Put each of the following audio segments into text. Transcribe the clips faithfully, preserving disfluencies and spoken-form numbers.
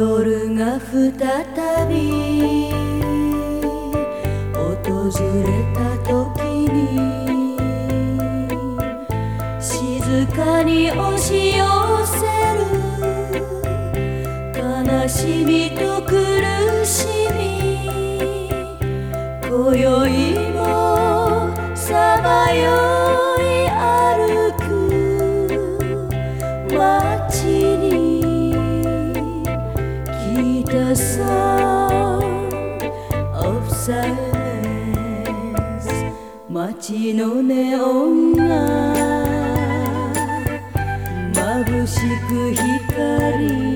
夜が再び訪れた時に静かに押し寄せる悲しみと苦しみ、今宵もさまよい歩く街にThe sound of silence 街のネオンが眩しく光、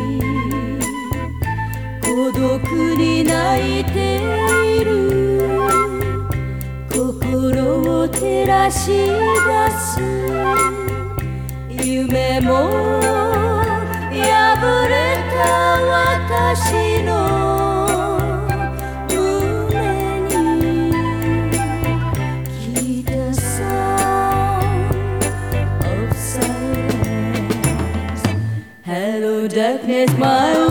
孤独に泣いている心を照らし出す夢も破れた私の胸に Keep the sound of silence Hello darkness my